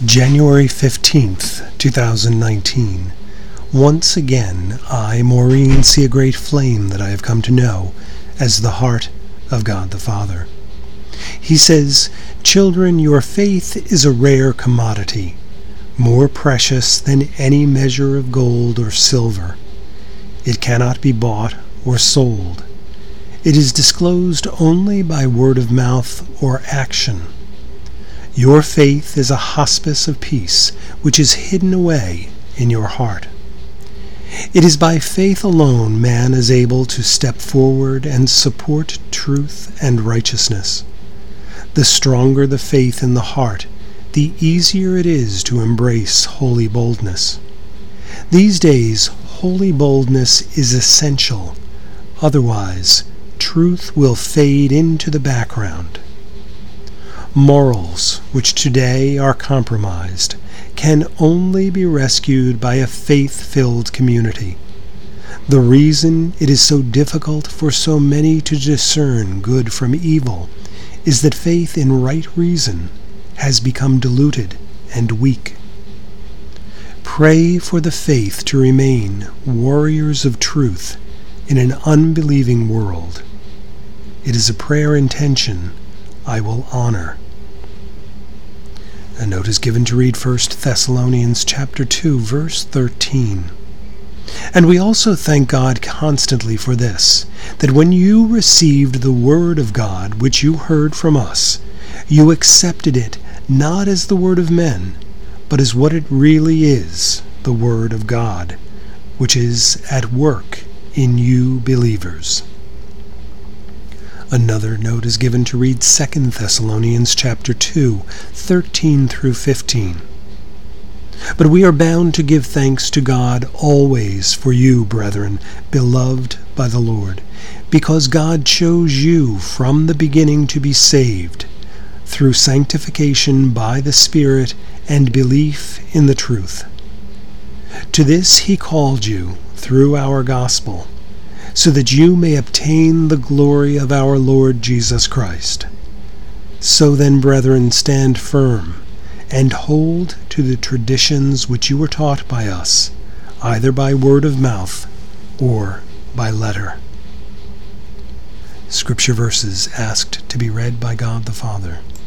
January 15th, 2019. Once again, I, Maureen, see a great flame that I have come to know as the heart of God the Father. He says, "Children, your faith is a rare commodity, more precious than any measure of gold or silver. It cannot be bought or sold. It is disclosed only by word of mouth or action. Your faith is a hospice of peace, which is hidden away in your heart. It is by faith alone man is able to step forward and support truth and righteousness. The stronger the faith in the heart, the easier it is to embrace holy boldness. These days, holy boldness is essential. Otherwise, truth will fade into the background. Morals, which today are compromised, can only be rescued by a faith-filled community. The reason it is so difficult for so many to discern good from evil is that faith in right reason has become diluted and weak. Pray for the faith to remain warriors of truth in an unbelieving world. It is a prayer intention I will honor." A note is given to read 1 Thessalonians chapter 2, verse 13. And we also thank God constantly for this, that when you received the word of God which you heard from us, you accepted it not as the word of men, but as what it really is, the word of God, which is at work in you believers. Another note is given to read 2 Thessalonians chapter 2, 13 through 15. "But we are bound to give thanks to God always for you, brethren, beloved by the Lord, because God chose you from the beginning to be saved, through sanctification by the Spirit and belief in the truth. To this he called you through our gospel, so that you may obtain the glory of our Lord Jesus Christ. So then, brethren, stand firm, and hold to the traditions which you were taught by us, either by word of mouth or by letter." Scripture verses asked to be read by God the Father.